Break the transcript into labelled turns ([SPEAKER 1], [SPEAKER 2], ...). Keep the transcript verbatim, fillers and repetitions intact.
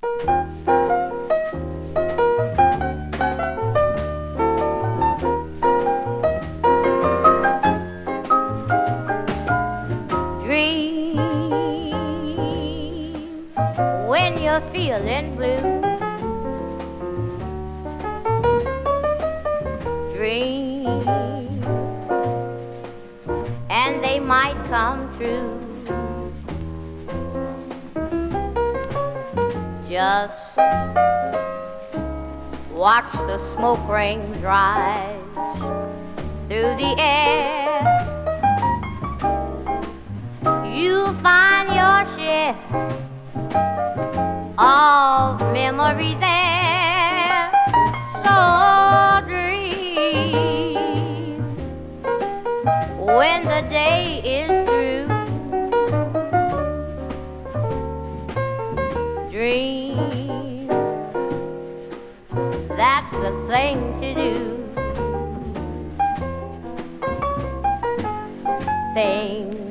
[SPEAKER 1] Dream when you're feeling blue. Dream and they might come true. Just watch the smoke rings rise through the air. You'll find your share of memory there. So dream when the day is through. Dream, that's the thing to do. Things